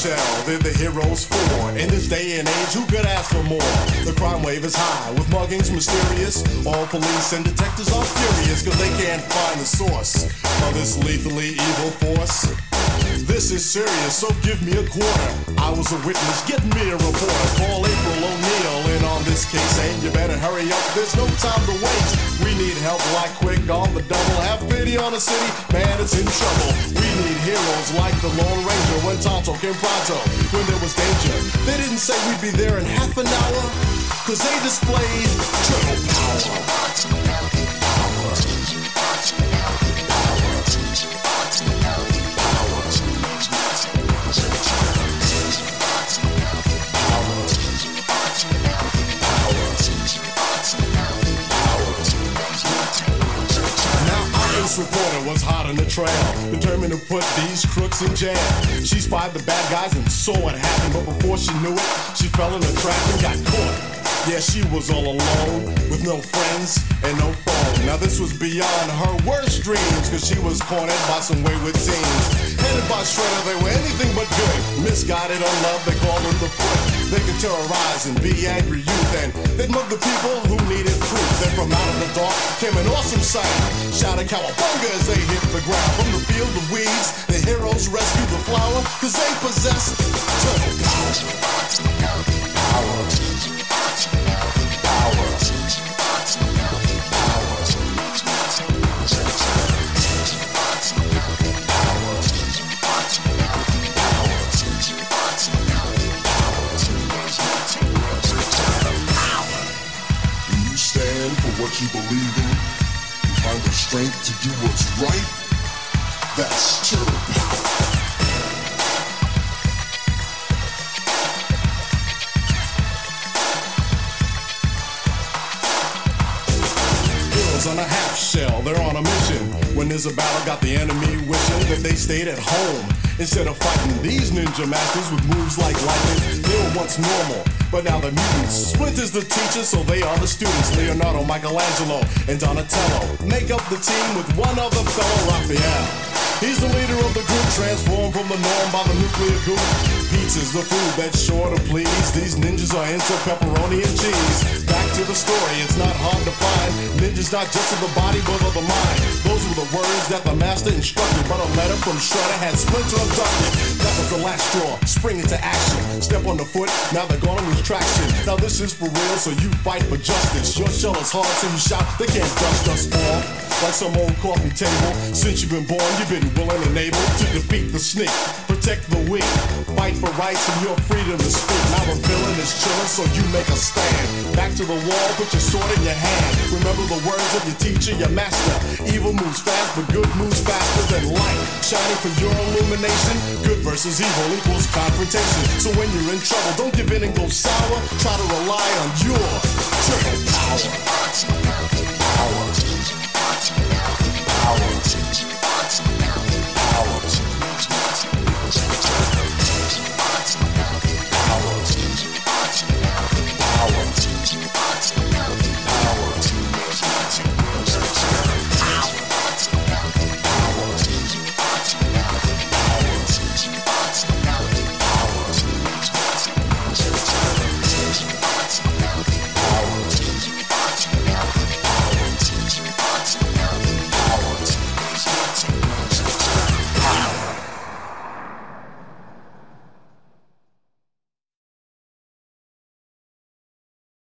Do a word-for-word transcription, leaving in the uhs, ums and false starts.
shell, they're the heroes for. In this day and age, who could ask for more? The crime wave is high, with muggings mysterious. All police and detectives are furious, cause they can't find the source of this lethally evil force. This is serious, so give me a quarter. I was a witness, get me a reporter. Call April O'Neil in on this case, and you better hurry up, there's no time to waste. We need help like quick on the double. Have pity on the city, man, it's in trouble. We need heroes like the Lone Ranger when Tonto came pronto, when there was danger. They didn't say we'd be there in half an hour, cause they displayed turtle power. This reporter was hot on the trail, determined to put these crooks in jail. She spied the bad guys and saw what happened, but before she knew it, she fell in a trap and got caught. Yeah, she was all alone, with no friends and no phone. Now this was beyond her worst dreams, cause she was cornered by some wayward teens. Headed by Shredder, they were anything but good. Misguided on love, they called them the foot. They could terrorize and be angry youth, and they'd mug the people who needed proof. Then from out of the dark came an awesome sight, shouting cowabunga as they hit the ground. From the field of weeds, the heroes rescued the flower, cause they possessed turtle power. Power. What you believe in, you find the strength to do what's right. That's turtle power. Heroes on a half shell, they're on a mission. When there's a battle, got the enemy wishing that they stayed at home instead of fighting these ninja masters with moves like lightning. They were once normal, but now they're mutants. Splinter's the teacher, so they are the students. Leonardo, Michelangelo, and Donatello make up the team with one other fellow, Raphael. He's the leader of the group, transformed from the norm by the nuclear goop. Pizza's the food that's sure to please. These ninjas are into pepperoni and cheese. Back to the story, it's not hard to find. Ninjas not just of the body, but of the mind. Those were the words that the master instructed, but a letter from Shredder had Splinter abducted. That was the last straw, spring into action. Step on the foot, now they're gonna lose traction. Now this is for real, so you fight for justice. Your shell is hard, so you shout, they can't dust us off like some old coffee table. Since you've been born, you've been willing and able to defeat the sneak, protect the weak, fight for rights and your freedom to speak. Now the villain is chilling, so you make a stand. Back to the wall, put your sword in your hand. Remember the words of your teacher, your master. Evil moves fast, but good moves faster than light. Shining for your illumination. Good versus evil equals confrontation. So when you're in trouble, don't give in and go sour. Try to rely on your turtle power. Power. Power. Power.